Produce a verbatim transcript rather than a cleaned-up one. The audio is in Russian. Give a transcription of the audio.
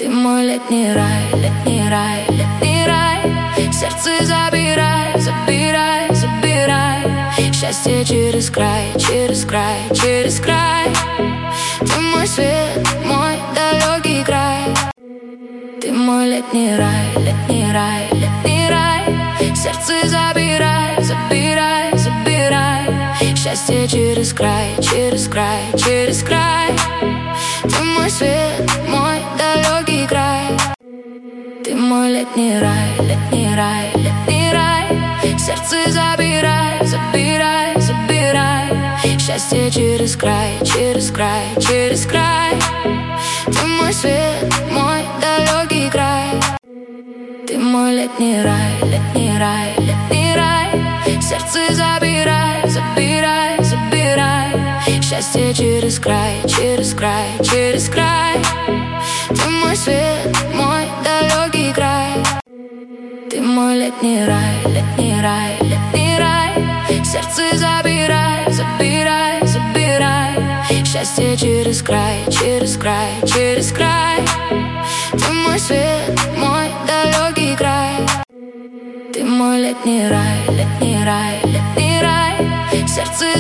Ты мой летний рай, летний рай, летний рай. Сердце забирай, забирай, забирай. Счастье через край, через край, через край. Ты мой свет, мой далекий край. Ты мой летний рай, летний рай, летний рай. Сердце забирай, забирай, забирай. Счастье через край, через край, через край. Ты мой свет, мой далекий край. Ты мой летний рай, летний рай, летний рай. Сердце забирай, забирай, забирай. Счастье через край, через край, через край. Ты мой свет, мой далекий край. Ты мой летний рай, летний рай, летний рай. Сердце забирай, забирай, забирай. Счастье через край, через край, через край. Ты мой свет, мой далекий край. Ты мой летний рай, летний рай, летний рай. Сердце забирай, забирай, забирай. Счастье через край, через край, через край. Ты мой свет, мой далекий край. Ты мой летний рай, летний рай, летний рай. Сердце